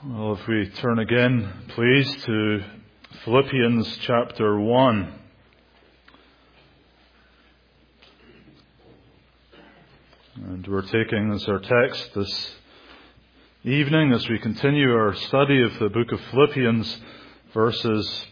Well, if we turn again, please, to Philippians chapter 1. And we're taking as our text this evening, as we continue our study of the book of Philippians, verses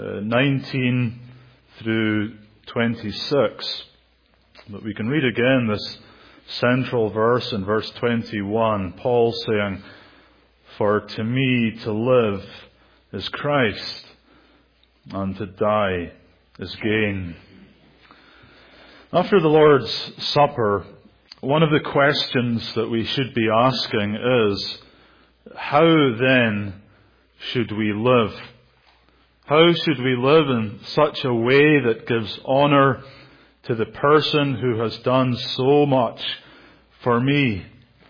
19 through 26. But we can read again this central verse in verse 21, Paul saying, "For to me to live is Christ, and to die is gain." After the Lord's Supper, one of the questions that we should be asking is, how then should we live? How should we live in such a way that gives honour to the person who has done so much for me?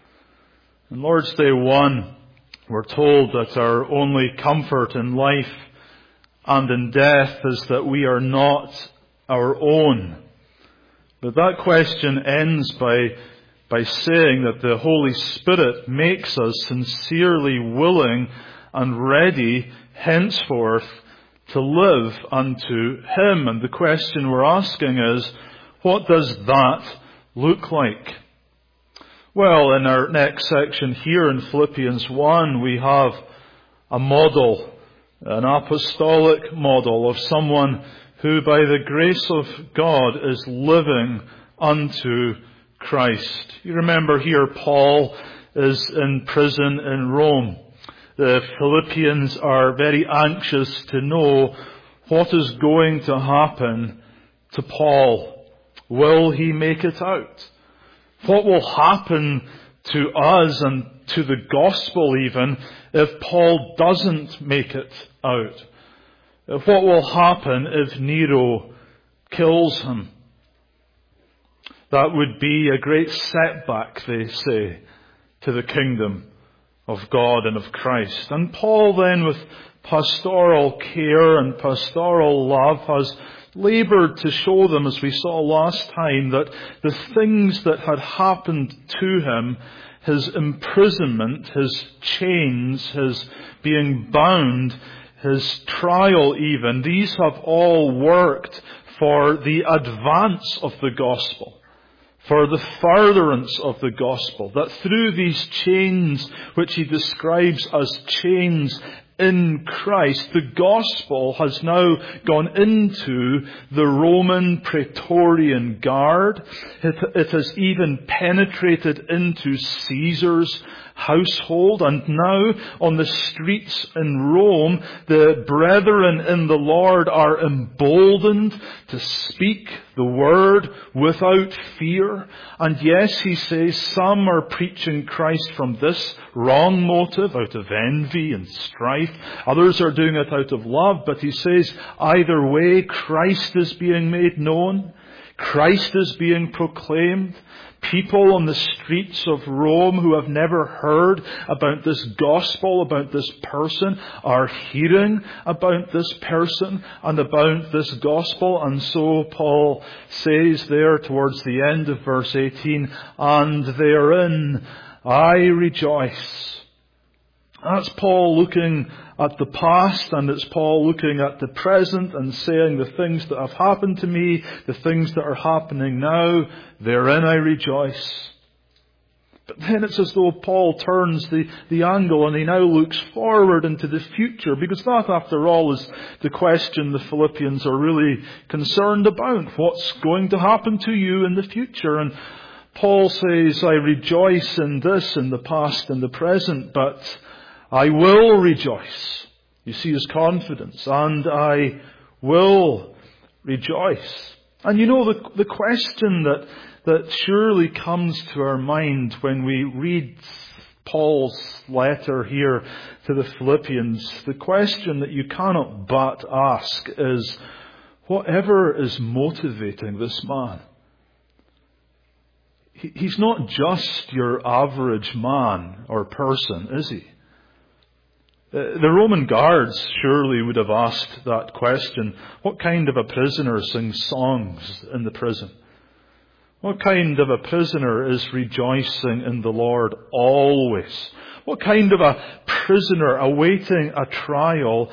On Lord's Day 1, we're told that our only comfort in life and in death is that we are not our own. But that question ends by saying that the Holy Spirit makes us sincerely willing and ready henceforth to live unto Him. And the question we're asking is, what does that look like? Well, in our next section here in Philippians 1, we have a model, an apostolic model of someone who by the grace of God is living unto Christ. You remember here Paul is in prison in Rome. The Philippians are very anxious to know what is going to happen to Paul. Will he make it out? What will happen to us and to the gospel even if Paul doesn't make it out? What will happen if Nero kills him? That would be a great setback, they say, to the kingdom of God and of Christ. And Paul then, with pastoral care and pastoral love, has laboured to show them, as we saw last time, that the things that had happened to him, his imprisonment, his chains, his being bound, his trial even, these have all worked for the advance of the gospel, for the furtherance of the gospel, that through these chains, which he describes as chains in Christ, the gospel has now gone into the Roman Praetorian Guard. It has even penetrated into Caesar's household, and now on the streets in Rome, the brethren in the Lord are emboldened to speak the word without fear. And yes, he says, some are preaching Christ from this wrong motive, out of envy and strife. Others are doing it out of love, but he says, either way, Christ is being made known. Christ is being proclaimed. People on the streets of Rome who have never heard about this gospel, about this person, are hearing about this person and about this gospel. And so Paul says there towards the end of verse 18, "And therein I rejoice." That's Paul looking at the past, and it's Paul looking at the present and saying, the things that have happened to me, the things that are happening now, therein I rejoice. But then it's as though Paul turns the angle and he now looks forward into the future, because that, after all, is the question the Philippians are really concerned about. What's going to happen to you in the future? And Paul says, I rejoice in this, in the past and the present, but I will rejoice. You see his confidence. And I will rejoice. And you know, the question that surely comes to our mind when we read Paul's letter here to the Philippians, the question that you cannot but ask is, whatever is motivating this man? He's not just your average man or person, is he? The Roman guards surely would have asked that question. What kind of a prisoner sings songs in the prison? What kind of a prisoner is rejoicing in the Lord always? What kind of a prisoner awaiting a trial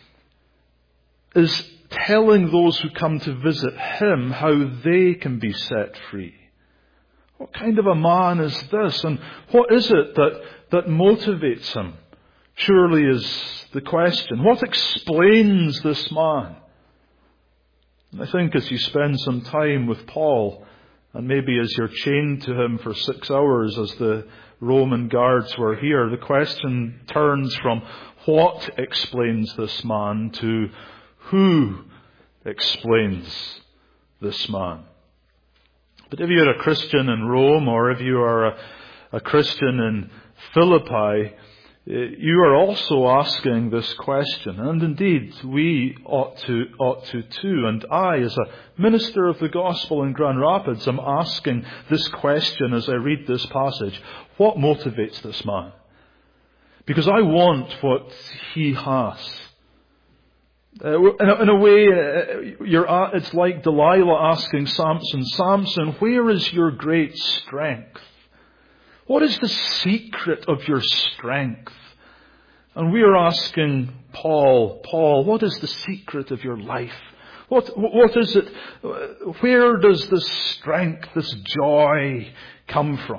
is telling those who come to visit him how they can be set free? What kind of a man is this? And what is it that motivates him? Surely is the question. What explains this man? And I think as you spend some time with Paul, and maybe as you're chained to him for 6 hours as the Roman guards were here, the question turns from what explains this man to who explains this man. But if you're a Christian in Rome, or if you are a Christian in Philippi, you are also asking this question. And indeed, we ought to too. And I, as a minister of the gospel in Grand Rapids, am asking this question as I read this passage. What motivates this man? Because I want what he has. In a way, it's like Delilah asking Samson, Samson, where is your great strength? What is the secret of your strength? And we are asking Paul, what is the secret of your life? What is it? Where does this strength, this joy come from?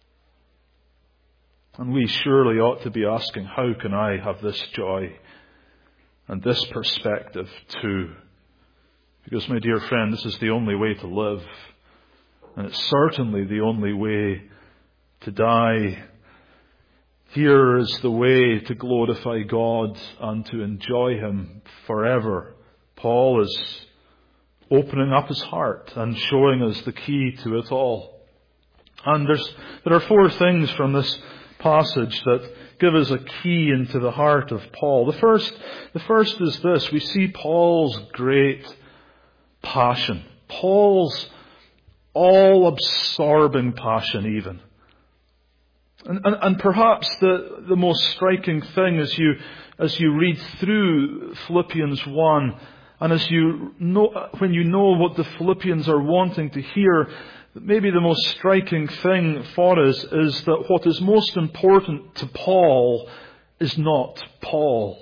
And we surely ought to be asking, how can I have this joy and this perspective too? Because, my dear friend, this is the only way to live. And it's certainly the only way to die. Here is the way to glorify God and to enjoy Him forever. Paul is opening up his heart and showing us the key to it all. And there are 4 things from this passage that give us a key into the heart of Paul. The first is this. We see Paul's great passion. Paul's all-absorbing passion even. And perhaps the most striking thing as you read through Philippians 1, and as you know, when you know what the Philippians are wanting to hear, maybe the most striking thing for us is that what is most important to Paul is not Paul.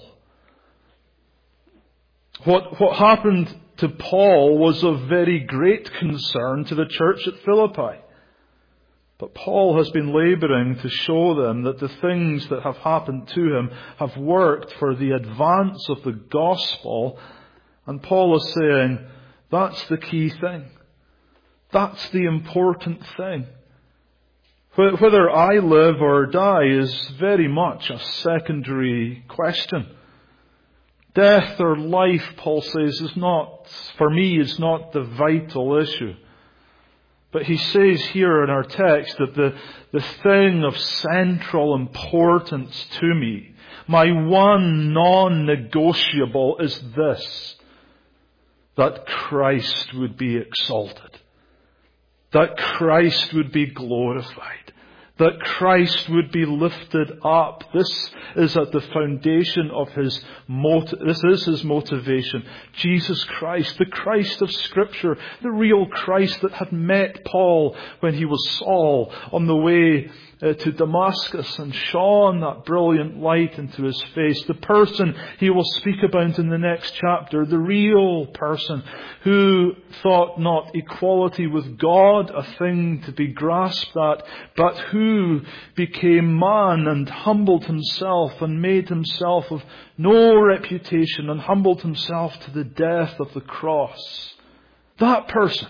What happened to Paul was of very great concern to the church at Philippi. But Paul has been laboring to show them that the things that have happened to him have worked for the advance of the gospel. And Paul is saying, that's the key thing. That's the important thing. Whether I live or die is very much a secondary question. Death or life, Paul says, is not the vital issue. But he says here in our text that the thing of central importance to me, my one non-negotiable is this, that Christ would be exalted, that Christ would be glorified, that Christ would be lifted up. This is at the foundation of this is his motivation. Jesus Christ, the Christ of Scripture, the real Christ that had met Paul when he was Saul on the way to Damascus and shone that brilliant light into his face. The person he will speak about in the next chapter, the real person who thought not equality with God a thing to be grasped at, but who became man and humbled himself and made himself of no reputation and humbled himself to the death of the cross. That person,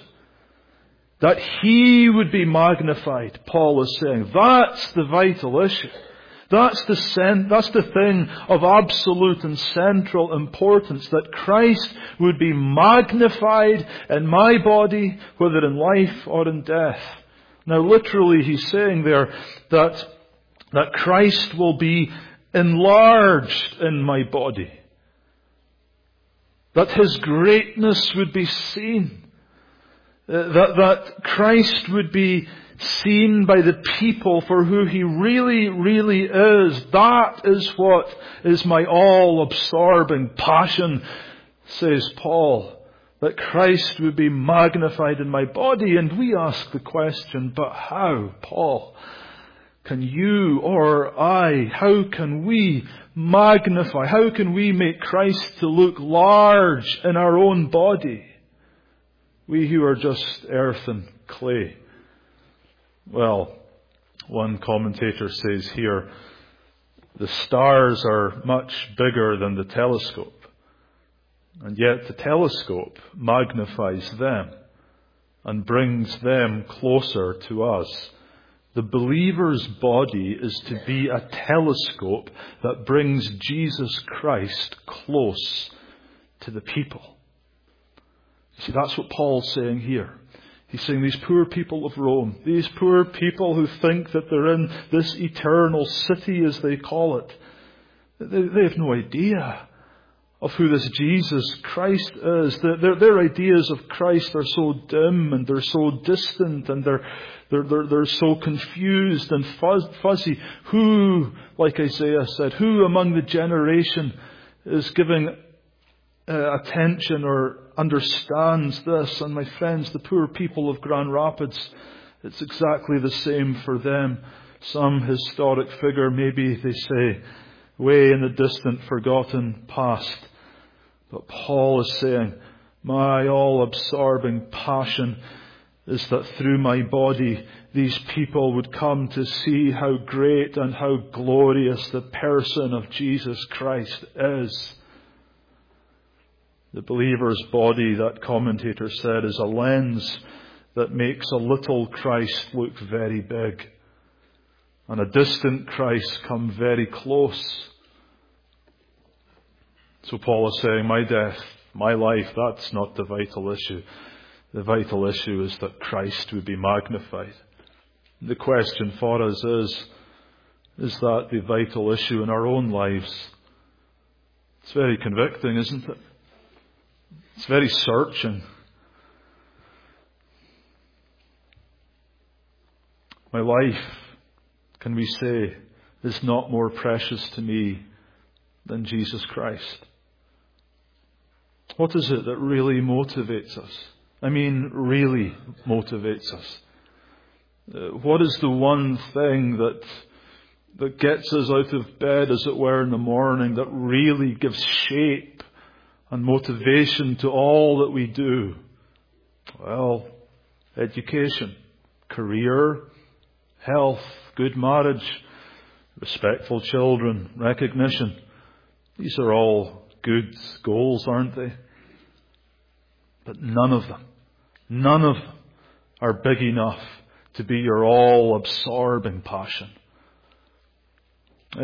that he would be magnified, Paul is saying. That's the vital issue. That's the thing of absolute and central importance, that Christ would be magnified in my body, whether in life or in death. Now literally he's saying there that Christ will be enlarged in my body. That His greatness would be seen. That Christ would be seen by the people for who He really, really is. That is what is my all-absorbing passion, says Paul. That Christ would be magnified in my body. And we ask the question, but how, Paul? can you or I, how can we magnify, how can we make Christ to look large in our own body? We who are just earth and clay. Well, one commentator says here, the stars are much bigger than the telescope. And yet the telescope magnifies them and brings them closer to us. The believer's body is to be a telescope that brings Jesus Christ close to the people. See, that's what Paul's saying here. He's saying these poor people of Rome, these poor people who think that they're in this eternal city, as they call it, they have no idea of who this Jesus Christ is. Their ideas of Christ are so dim and they're so distant and they're so confused and fuzzy. Who, like Isaiah said, who among the generation is giving attention or understands this? And my friends, the poor people of Grand Rapids, it's exactly the same for them. Some historic figure, maybe they say, way in the distant, forgotten past. But Paul is saying, my all-absorbing passion is that through my body, these people would come to see how great and how glorious the person of Jesus Christ is. The believer's body, that commentator said, is a lens that makes a little Christ look very big and a distant Christ come very close. So Paul is saying, my death, my life, that's not the vital issue. The vital issue is that Christ would be magnified. The question for us is that the vital issue in our own lives? It's very convicting, isn't it? It's very searching. My life, can we say, is not more precious to me than Jesus Christ. What is it that really motivates us? I mean, really motivates us. What is the one thing that gets us out of bed, as it were, in the morning, that really gives shape and motivation to all that we do? Well, education, career, health, good marriage, respectful children, recognition. These are all good goals, aren't they? But none of them are big enough to be your all-absorbing passion. But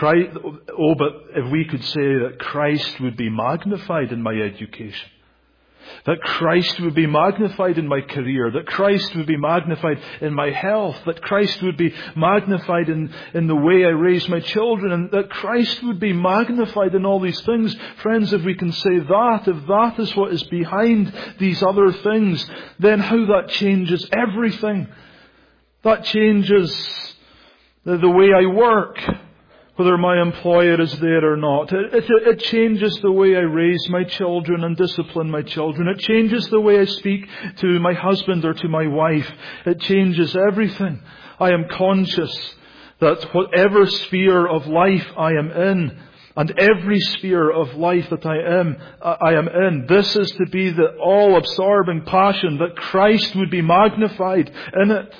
if we could say that Christ would be magnified in my education, that Christ would be magnified in my career, that Christ would be magnified in my health, that Christ would be magnified in the way I raise my children, and that Christ would be magnified in all these things. Friends, if we can say that, if that is what is behind these other things, then how that changes everything. That changes the way I work, whether my employer is there or not. It changes the way I raise my children and discipline my children. It changes the way I speak to my husband or to my wife. It changes everything. I am conscious that whatever sphere of life I am in, and every sphere of life that I am in, this is to be the all-absorbing passion, that Christ would be magnified in it.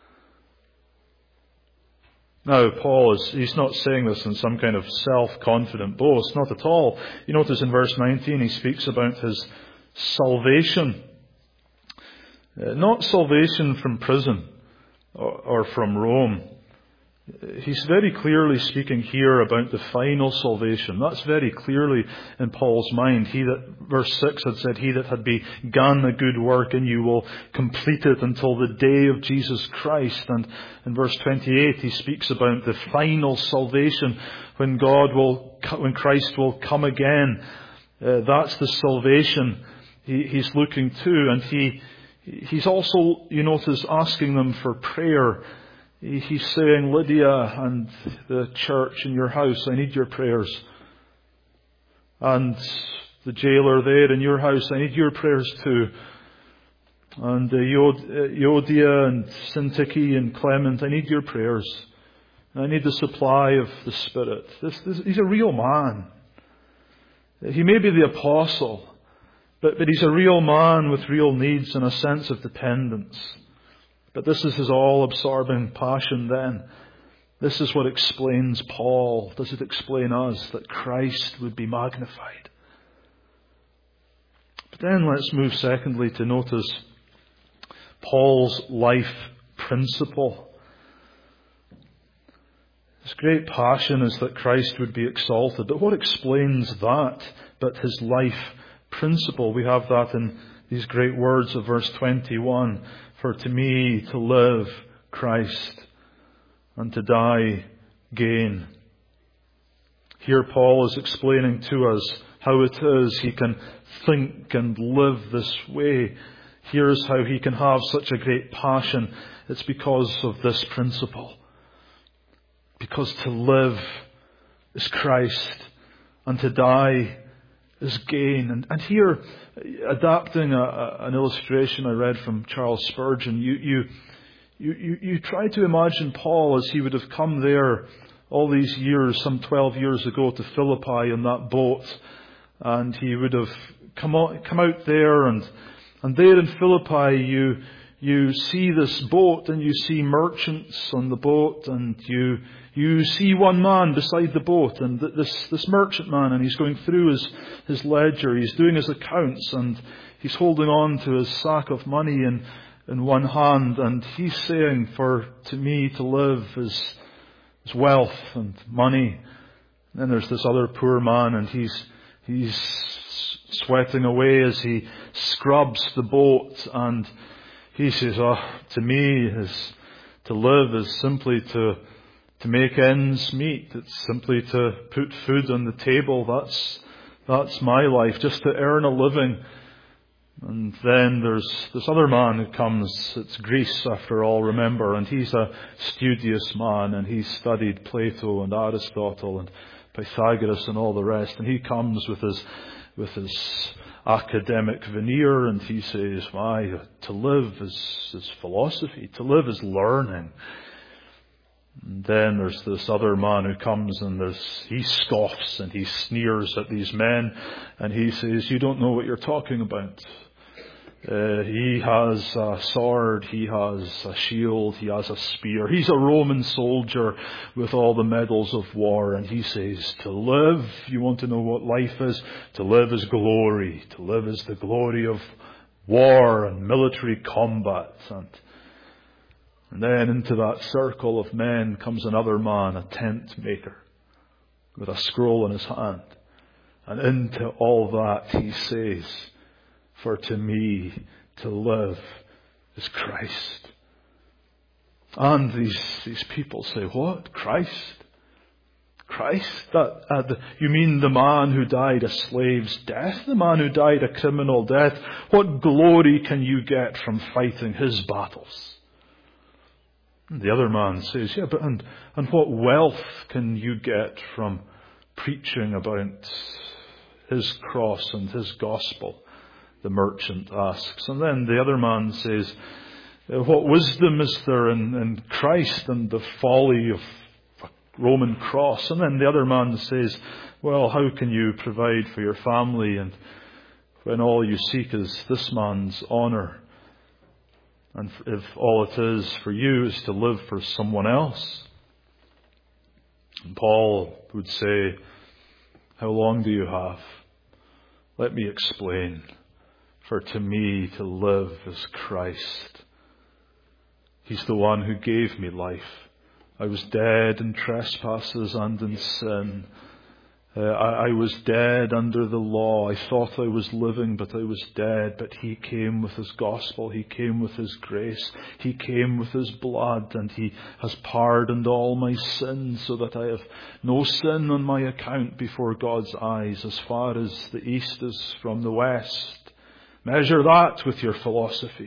Now, Paul he's not saying this in some kind of self-confident boast, not at all. You notice in verse 19 he speaks about his salvation. Not salvation from prison or from Rome. He's very clearly speaking here about the final salvation. That's very clearly in Paul's mind. Verse 6 had said, he that had begun a good work in you will complete it until the day of Jesus Christ. And in verse 28 he speaks about the final salvation when Christ will come again. That's the salvation he's looking to. And he's also, you notice, asking them for prayer. He's saying, Lydia and the church in your house, I need your prayers. And the jailer there in your house, I need your prayers too. And Euodia and Syntyche and Clement, I need your prayers. I need the supply of the Spirit. He's a real man. He may be the apostle, but he's a real man with real needs and a sense of dependence. But this is his all-absorbing passion then. This is what explains Paul. Does it explain us? That Christ would be magnified. But then let's move secondly to notice Paul's life principle. His great passion is that Christ would be exalted. But what explains that but his life principle? We have that in these great words of verse 21. For to me to live, Christ, and to die, gain. Here Paul is explaining to us how it is he can think and live this way. Here's how he can have such a great passion. It's because of this principle. Because to live is Christ, and to die is gain. And here, adapting an illustration I read from Charles Spurgeon, you try to imagine Paul as he would have come there all these years, some 12 years ago, to Philippi in that boat, and he would have come out there, and there in Philippi you see this boat, and you see merchants on the boat, and you see one man beside the boat, and this merchant man, and he's going through his ledger, he's doing his accounts, and he's holding on to his sack of money in one hand, and he's saying, for to me to live is wealth and money. And then there's this other poor man, and he's sweating away as he scrubs the boat, and he says, to me to live is simply to make ends meet. It's simply to put food on the table. That's my life, just to earn a living. And then there's this other man who comes. It's Greece, after all, remember, and he's a studious man, and he's studied Plato and Aristotle and Pythagoras and all the rest. And he comes with his academic veneer, and he says, to live is philosophy, to live is learning. And then there's this other man who comes, and he scoffs and he sneers at these men, and he says, you don't know what you're talking about. He has a sword, he has a shield, he has a spear. He's a Roman soldier with all the medals of war, and he says, to live, you want to know what life is? To live is glory. To live is the glory of war and military combat. And then into that circle of men comes another man, a tent maker, with a scroll in his hand. And into all that he says, for to me to live is Christ. And these people say, what? Christ? Christ? You mean the man who died a slave's death? The man who died a criminal death? What glory can you get from fighting his battles? And the other man says, but and what wealth can you get from preaching about his cross and his gospel? The merchant asks. And then the other man says, what wisdom is there in Christ and the folly of a Roman cross? And then the other man says, well, how can you provide for your family and when all you seek is this man's honour? And if all it is for you is to live for someone else? And Paul would say, how long do you have? Let me explain. For to me to live is Christ. He's the one who gave me life. I was dead in trespasses and in sin. I was dead under the law. I thought I was living, but I was dead. But He came with His gospel. He came with His grace. He came with His blood, and He has pardoned all my sins so that I have no sin on my account before God's eyes, as far as the east is from the west. Measure that with your philosophy.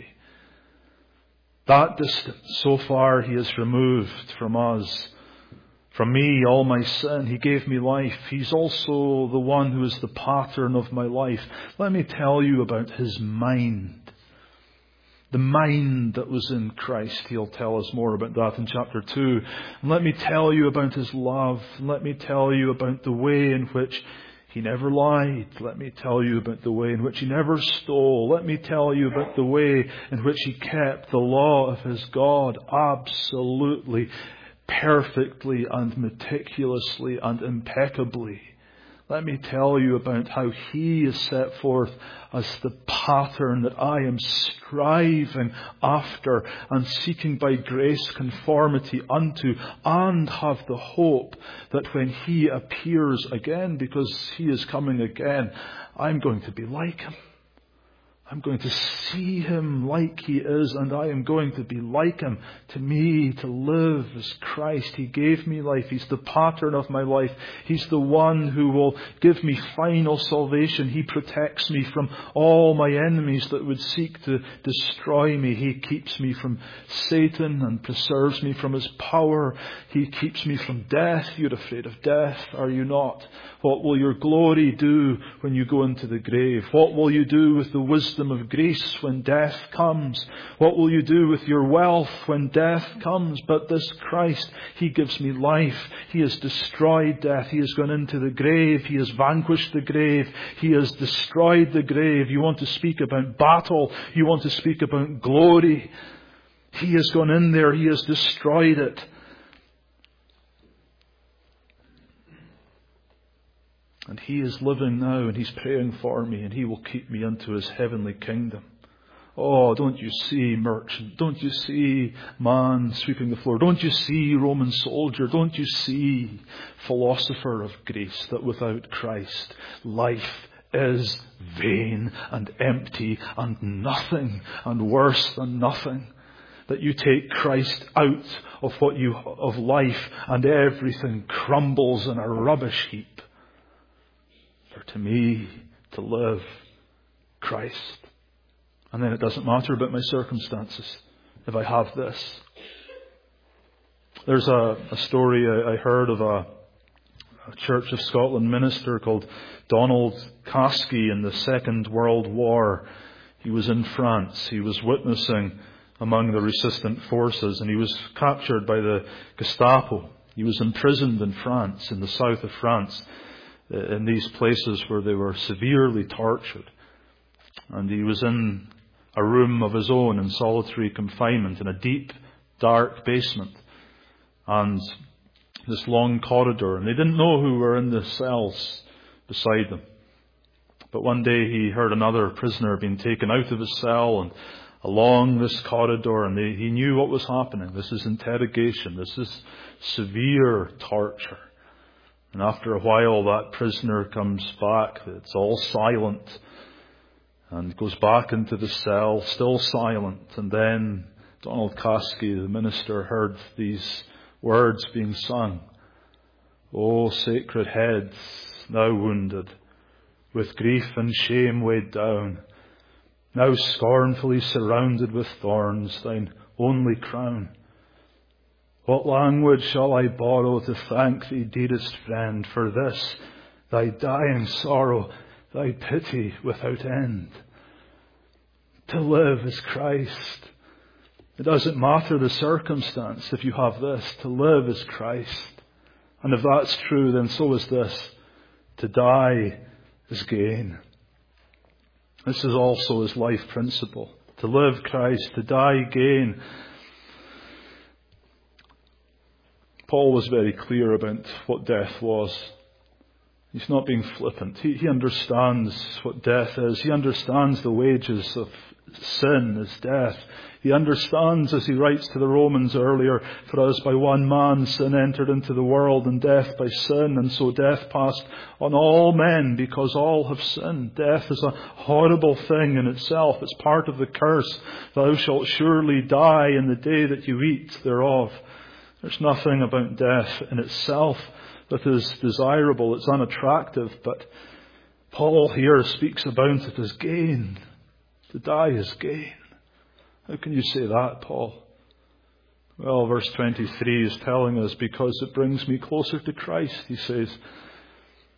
That distance, so far He has removed from us, from me, all my sin. He gave me life. He's also the one who is the pattern of my life. Let me tell you about His mind. The mind that was in Christ. He'll tell us more about that in chapter 2. And let me tell you about His love. Let me tell you about the way in which He never lied. Let me tell you about the way in which He never stole. Let me tell you about the way in which He kept the law of His God absolutely, perfectly and meticulously and impeccably. Let me tell you about how He is set forth as the pattern that I am striving after and seeking by grace conformity unto, and have the hope that when He appears again, because He is coming again, I'm going to be like Him. I'm going to see Him like He is, and I am going to be like Him. To me, to live is Christ. He gave me life. He's the pattern of my life. He's the one who will give me final salvation. He protects me from all my enemies that would seek to destroy me. He keeps me from Satan and preserves me from his power. He keeps me from death. You're afraid of death, are you not? What will your glory do when you go into the grave? What will you do with the wisdom of grace when death comes? What will you do with your wealth when death comes? But this Christ, He gives me life. He has destroyed death. He has gone into the grave. He has vanquished the grave. He has destroyed the grave. You want to speak about battle. You want to speak about glory. He has gone in there. He has destroyed it. And He is living now, and He's praying for me, and He will keep me into His heavenly kingdom. Oh, don't you see, merchant? Don't you see, man sweeping the floor? Don't you see, Roman soldier? Don't you see, philosopher of Greece, that without Christ, life is vain and empty and nothing and worse than nothing? That you take Christ out of life, and everything crumbles in a rubbish heap. To me, to live, Christ. And then it doesn't matter about my circumstances if I have this. There's a story I heard of a Church of Scotland minister called Donald Caskey in the Second World War. He was in France. He was witnessing among the resistant forces, and he was captured by the Gestapo. He was imprisoned in France, in the south of France, in these places where they were severely tortured. And he was in a room of his own in solitary confinement in a deep, dark basement. And this long corridor. And they didn't know who were in the cells beside them. But one day he heard another prisoner being taken out of his cell and along this corridor. And he knew what was happening. This is interrogation. This is severe torture. And after a while, that prisoner comes back. It's all silent. And goes back into the cell, still silent. And then Donald Caskey, the minister, heard these words being sung. O sacred heads, now wounded, with grief and shame weighed down, now scornfully surrounded with thorns, thine only crown. What language shall I borrow to thank thee, dearest friend, for this, thy dying sorrow, thy pity without end? To live is Christ. It doesn't matter the circumstance if you have this. To live is Christ. And if that's true, then so is this. To die is gain. This is also his life principle. To live Christ, to die gain. Paul was very clear about what death was. He's not being flippant. He understands what death is. He understands the wages of sin is death. He understands, as he writes to the Romans earlier, for as by one man sin entered into the world, and death by sin, and so death passed on all men because all have sinned. Death is a horrible thing in itself. It's part of the curse. Thou shalt surely die in the day that you eat thereof. There's nothing about death in itself that is desirable. It's unattractive. But Paul here speaks about it as gain. To die is gain. How can you say that, Paul? Well, verse 23 is telling us, because it brings me closer to Christ, he says.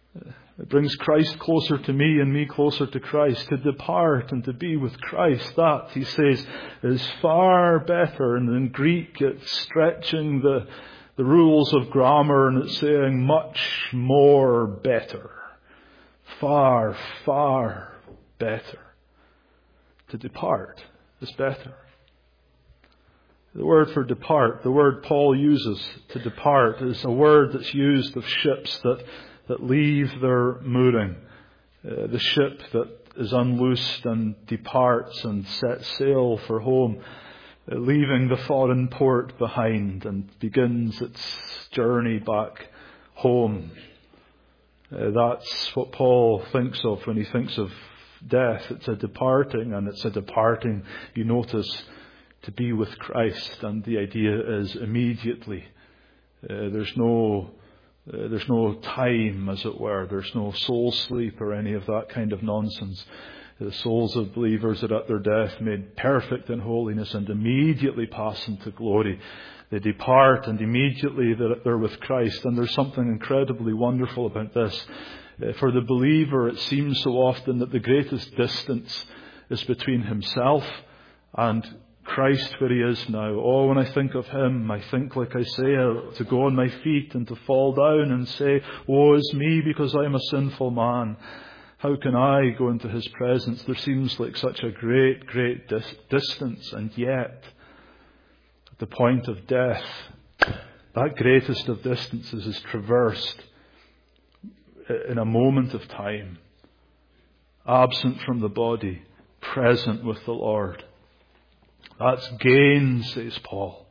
It brings Christ closer to me and me closer to Christ. To depart and to be with Christ, that, he says, is far better. And in Greek, it's stretching the rules of grammar, and it's saying much more better. Far, far better. To depart is better. The word for depart, the word Paul uses to depart, is a word that's used of ships that leave their mooring. The ship that is unloosed and departs and sets sail for home, leaving the foreign port behind and begins its journey back home. That's what Paul thinks of when he thinks of death. It's a departing, and it's a departing, you notice, to be with Christ. And the idea is immediately. There's no time, as it were. There's no soul sleep or any of that kind of nonsense. The souls of believers are at their death made perfect in holiness and immediately pass into glory. They depart and immediately they're with Christ. And there's something incredibly wonderful about this. For the believer, it seems so often that the greatest distance is between himself and Christ, where he is now. Oh, when I think of him, I think, like I say, to go on my feet and to fall down and say, woe is me, because I am a sinful man. How can I go into his presence? There seems like such a great, great distance. And yet, at the point of death, that greatest of distances is traversed in a moment of time. Absent from the body, present with the Lord. That's gain, says Paul.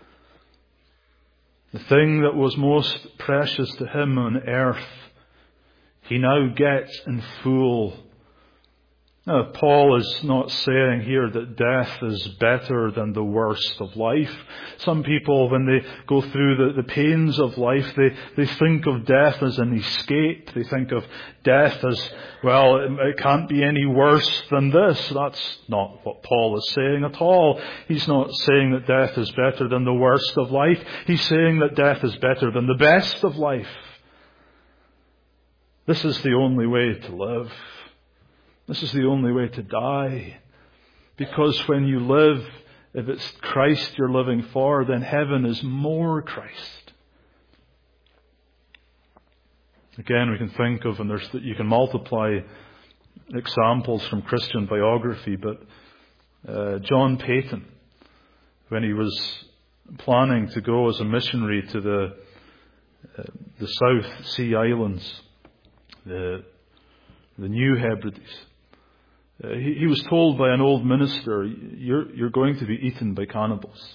The thing that was most precious to him on earth, he now gets in full. Now, Paul is not saying here that death is better than the worst of life. Some people, when they go through the pains of life, they think of death as an escape. They think of death as, well, it can't be any worse than this. That's not what Paul is saying at all. He's not saying that death is better than the worst of life. He's saying that death is better than the best of life. This is the only way to live. This is the only way to die. Because when you live, if it's Christ you're living for, then heaven is more Christ. Again, we can think of, and you can multiply examples from Christian biography, but John Paton, when he was planning to go as a missionary to the South Sea Islands, the New Hebrides, he was told by an old minister, you're going to be eaten by cannibals.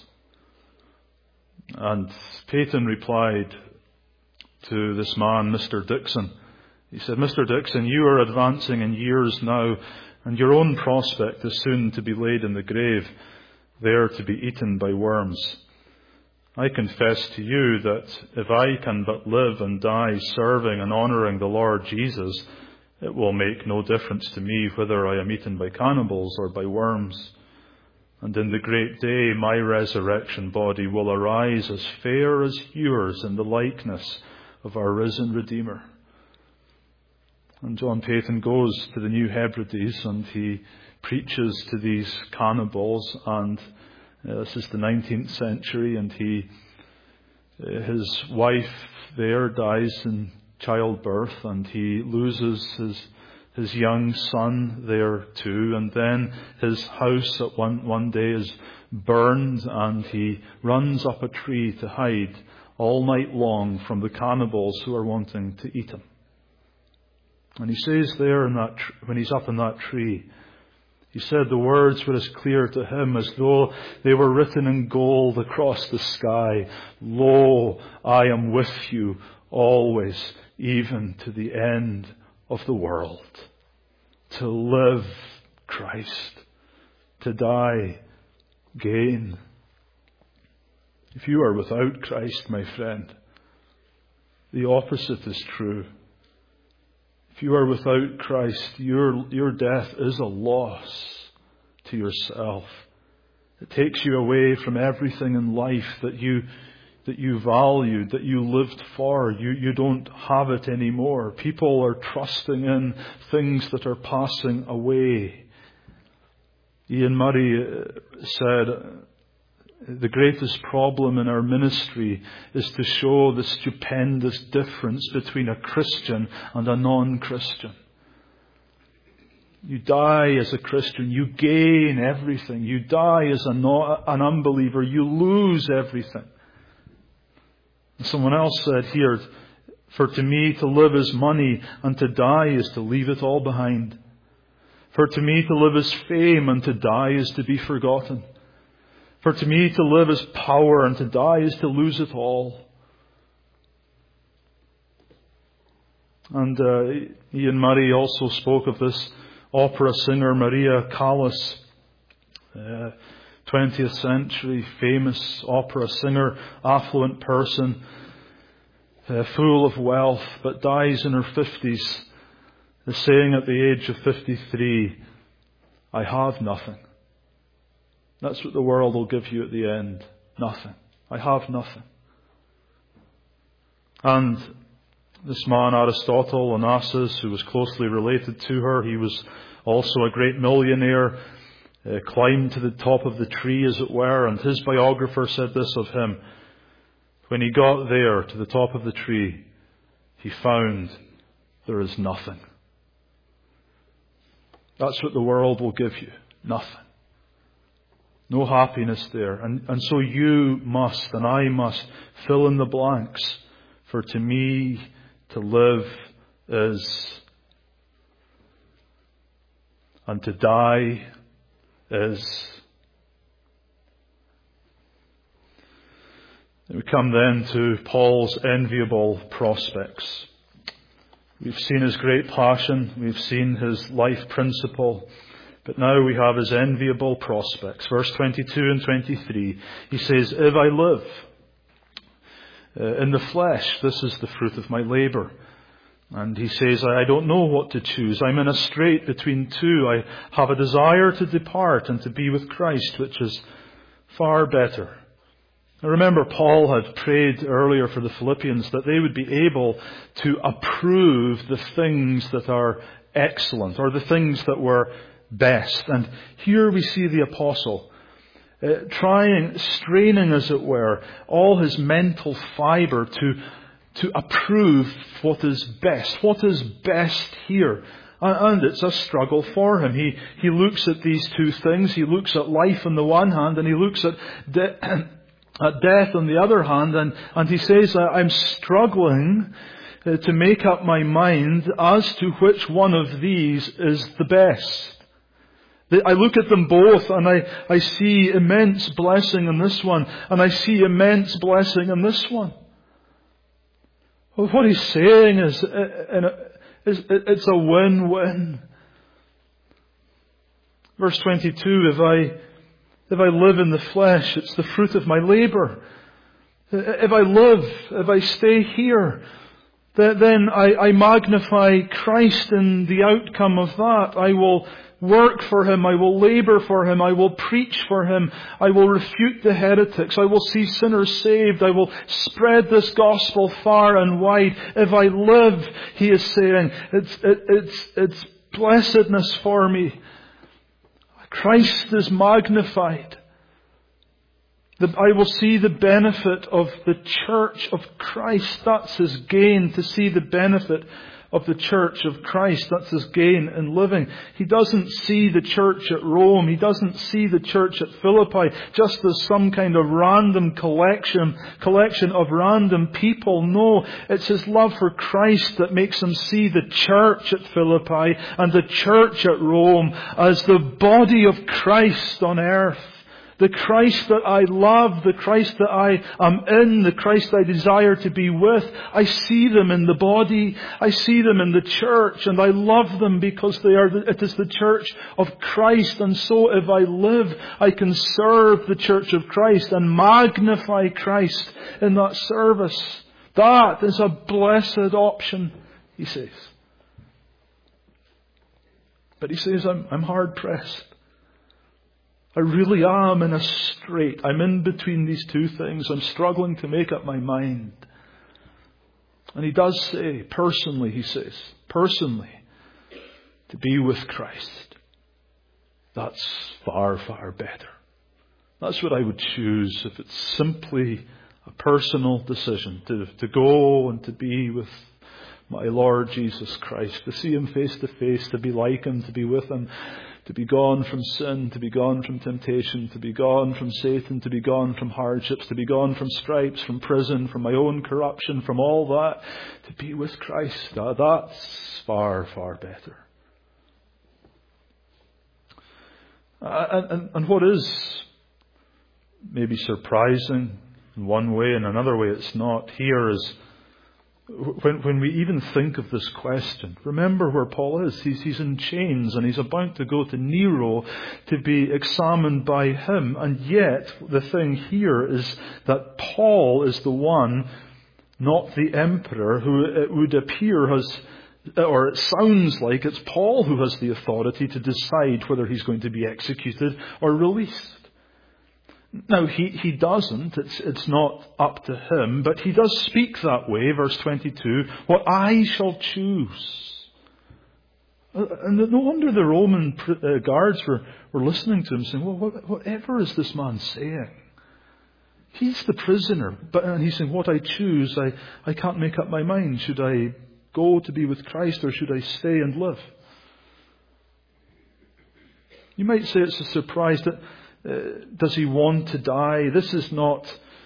And Paton replied to this man, Mr. Dixon. He said, Mr. Dixon, you are advancing in years now, and your own prospect is soon to be laid in the grave, there to be eaten by worms. I confess to you that if I can but live and die serving and honouring the Lord Jesus, it will make no difference to me whether I am eaten by cannibals or by worms. And in the great day, my resurrection body will arise as fair as yours in the likeness of our risen Redeemer. And John Paton goes to the New Hebrides and he preaches to these cannibals. And this is the 19th century, and his wife there dies in childbirth, and he loses his young son there too, and then his house at one day is burned, and he runs up a tree to hide all night long from the cannibals who are wanting to eat him. And he says there when he's up in that tree, he said the words were as clear to him as though they were written in gold across the sky. Lo, I am with you always, even to the end of the world. To live, Christ. To die, gain. If you are without Christ, my friend, the opposite is true. If you are without Christ, your death is a loss to yourself. It takes you away from everything in life that you that you valued, that you lived for, you don't have it anymore. People are trusting in things that are passing away. Ian Murray said, the greatest problem in our ministry is to show the stupendous difference between a Christian and a non-Christian. You die as a Christian, you gain everything. You die as an unbeliever, you lose everything. Someone else said here, for to me to live is money, and to die is to leave it all behind. For to me to live is fame, and to die is to be forgotten. For to me to live is power, and to die is to lose it all. And Ian Murray also spoke of this opera singer Maria Callas, 20th century famous opera singer, affluent person, full of wealth, but dies in her 50s, saying at the age of 53, I have nothing. That's what the world will give you at the end. Nothing. I have nothing. And this man, Aristotle Onassis, who was closely related to her, he was also a great millionaire, climbed to the top of the tree, as it were, and his biographer said this of him. When he got there to the top of the tree, he found there is nothing. That's what the world will give you. Nothing. No happiness there. And so you must, and I must, fill in the blanks. For to me, to live is, and to die is. We come then to Paul's enviable prospects. We've seen his great passion. We've seen his life principle. But now we have his enviable prospects. Verse 22 and 23, he says, if I live in the flesh, this is the fruit of my labour. And he says, I don't know what to choose. I'm in a strait between two. I have a desire to depart and to be with Christ, which is far better. I remember Paul had prayed earlier for the Philippians that they would be able to approve the things that are excellent, or the things that were best. And here we see the apostle straining, as it were, all his mental fibre to approve what is best. What is best here? And it's a struggle for him. He looks at these two things. He looks at life on the one hand, and he looks at death on the other hand. And he says, I'm struggling to make up my mind as to which one of these is the best. I look at them both and I see immense blessing in this one, and I see immense blessing in this one. Well, what he's saying is it's a win-win. Verse 22, if I live in the flesh, it's the fruit of my labour. If I stay here, then I magnify Christ in the outcome of that. I will work for Him. I will labour for Him. I will preach for Him. I will refute the heretics. I will see sinners saved. I will spread this gospel far and wide. If I live, he is saying, it's blessedness for me. Christ is magnified. I will see the benefit of the church of Christ. That's his gain, to see the benefit of the church of Christ. That's his gain in living. He doesn't see the church at Rome. He doesn't see the church at Philippi just as some kind of random collection of random people. No, it's his love for Christ that makes him see the church at Philippi and the church at Rome as the body of Christ on earth. The Christ that I love, the Christ that I am in, the Christ I desire to be with, I see them in the body, I see them in the church, and I love them because it is the church of Christ. And so if I live, I can serve the church of Christ and magnify Christ in that service. That is a blessed option, he says. But he says, I'm hard pressed. I really am in a strait. I'm in between these two things. I'm struggling to make up my mind. And he does say, personally, he says, personally, to be with Christ. That's far, far better. That's what I would choose if it's simply a personal decision to go and to be with my Lord Jesus Christ, to see Him face to face, to be like Him, to be with Him, to be gone from sin, to be gone from temptation, to be gone from Satan, to be gone from hardships, to be gone from stripes, from prison, from my own corruption, from all that, to be with Christ. That's far, far better. And what is maybe surprising in one way, in another way it's not, here is when we even think of this question, remember where Paul is. He's in chains and he's about to go to Nero to be examined by him. And yet the thing here is that Paul is the one, not the emperor, who it would appear has, or it sounds like it's Paul who has the authority to decide whether he's going to be executed or released. Now, he doesn't. It's not up to him. But he does speak that way, verse 22, what I shall choose. And no wonder the Roman guards were listening to him saying, well, whatever is this man saying? He's the prisoner. And he's saying, what I choose, I can't make up my mind. Should I go to be with Christ or should I stay and live? You might say it's a surprise that does he want to die? This is not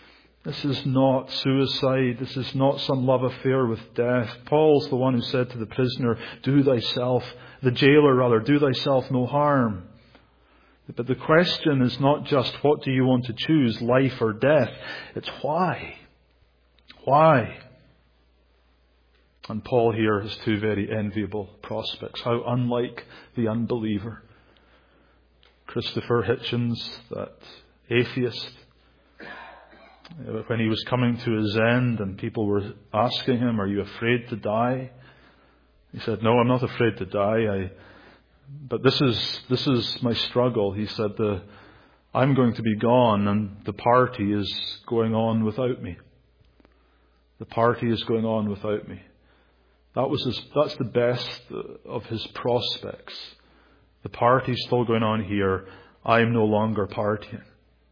suicide. This is not some love affair with death. Paul's the one who said to the prisoner, the jailer, do thyself no harm. But the question is not just what do you want to choose, life or death? It's why. Why? And Paul here has two very enviable prospects. How unlike the unbeliever. Christopher Hitchens, that atheist, when he was coming to his end and people were asking him, are you afraid to die? He said, no, I'm not afraid to die. But this is my struggle. He said, I'm going to be gone and the party is going on without me. The party is going on without me. That's the best of his prospects. The party's still going on here. I'm no longer partying.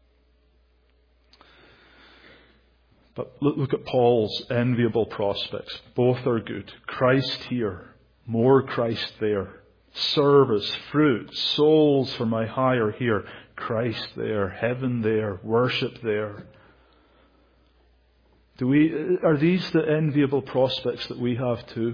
But look at Paul's enviable prospects. Both are good. Christ here, more Christ there. Service, fruit, souls for my hire here. Christ there, heaven there, worship there. Are these the enviable prospects that we have too?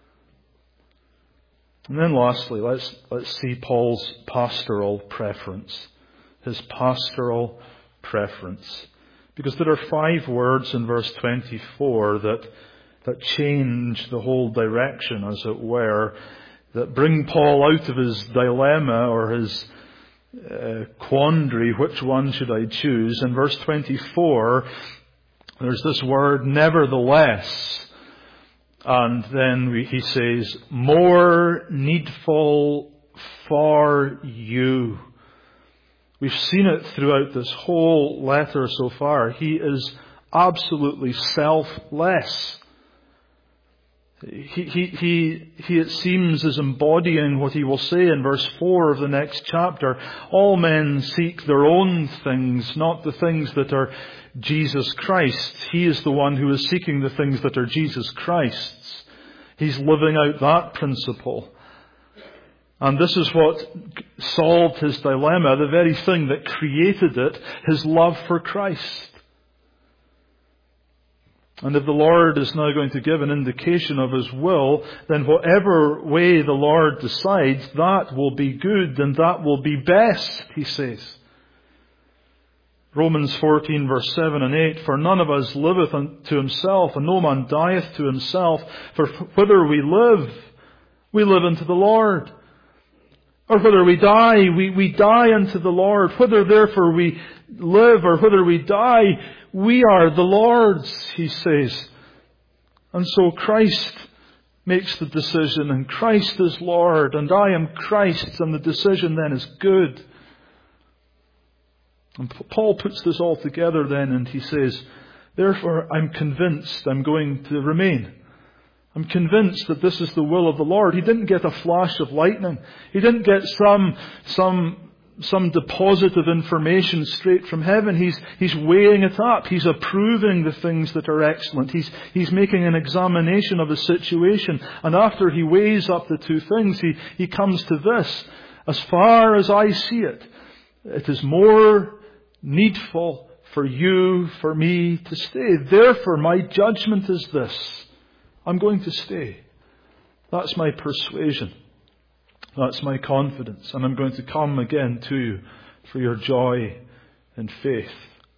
And then lastly, let's see Paul's pastoral preference. His pastoral preference. Because there are 5 words in verse 24 that change the whole direction, as it were, that bring Paul out of his dilemma or his quandary, which one should I choose? In verse 24, there's this word, nevertheless. And then he says, more needful for you. We've seen it throughout this whole letter so far. He is absolutely selfless. He it seems is embodying what he will say in verse 4 of the next chapter. All men seek their own things, not the things that are Jesus Christ. He is the one who is seeking the things that are Jesus Christ's. He's living out that principle. And this is what solved his dilemma, the very thing that created it, his love for Christ. And if the Lord is now going to give an indication of His will, then whatever way the Lord decides, that will be good and that will be best, he says. Romans 14 verse 7 and 8, for none of us liveth unto himself, and no man dieth to himself. For whether we live unto the Lord. Or whether we die, we die unto the Lord. Whether therefore we live or whether we die, we are the Lord's, he says. And so Christ makes the decision, and Christ is Lord, and I am Christ's, and the decision then is good. And Paul puts this all together then, and he says, therefore I'm convinced I'm going to remain. I'm convinced that this is the will of the Lord. He didn't get a flash of lightning. He didn't get some deposit of information straight from heaven. He's weighing it up. He's approving the things that are excellent. He's making an examination of the situation. And after he weighs up the two things, he comes to this. As far as I see it, it is more needful for you, for me to stay. Therefore, my judgment is this. I'm going to stay. That's my persuasion. That's my confidence. And I'm going to come again to you for your joy and faith.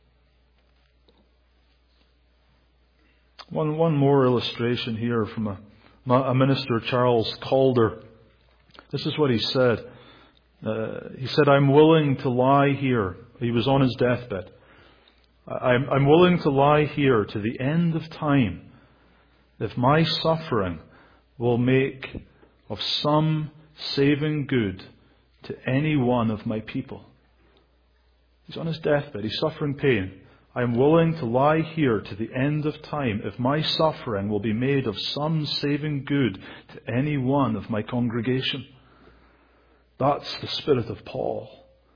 One more illustration here from a minister, Charles Calder. This is what he said. He said, I'm willing to lie here. He was on his deathbed. I'm willing to lie here to the end of time if my suffering will make of some saving good to any one of my people. He's on his deathbed. He's suffering pain. I'm willing to lie here to the end of time if my suffering will be made of some saving good to any one of my congregation. That's the spirit of Paul.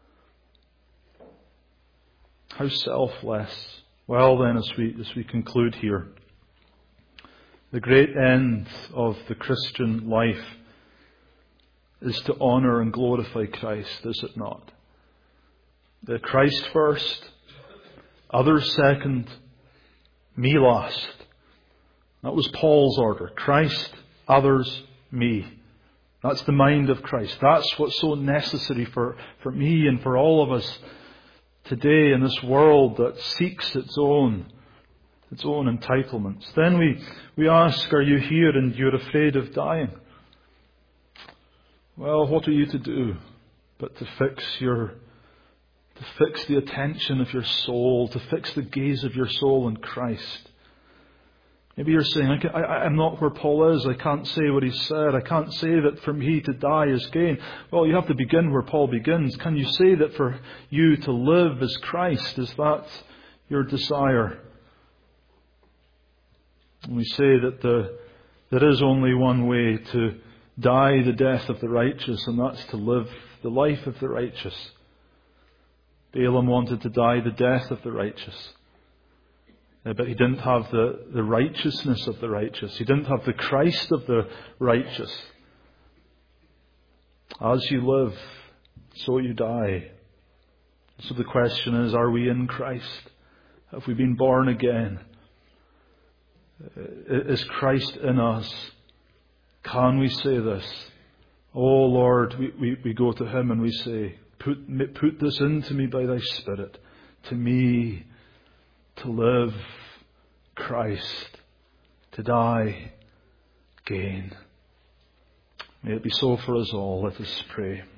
How selfless. Well then, as we conclude here, the great end of the Christian life is to honour and glorify Christ, is it not? The Christ first, others second, me last. That was Paul's order. Christ, others, me. That's the mind of Christ. That's what's so necessary for me and for all of us today in this world that seeks its own entitlements. Then we ask, are you here and you're afraid of dying? Well, what are you to do but to fix the attention of your soul, to fix the gaze of your soul in Christ? Maybe you're saying, I'm not where Paul is. I can't say what he said. I can't say that for me to die is gain. Well, you have to begin where Paul begins. Can you say that for you to live is Christ? Is that your desire? And we say that there is only one way to die the death of the righteous, and that's to live the life of the righteous. Balaam wanted to die the death of the righteous. But he didn't have the righteousness of the righteous. He didn't have the Christ of the righteous. As you live, so you die. So the question is, are we in Christ? Have we been born again? Is Christ in us? Can we say this? Oh Lord, we go to Him and we say, put this into me by Thy Spirit. To me, to live, Christ. To die, gain. May it be so for us all. Let us pray.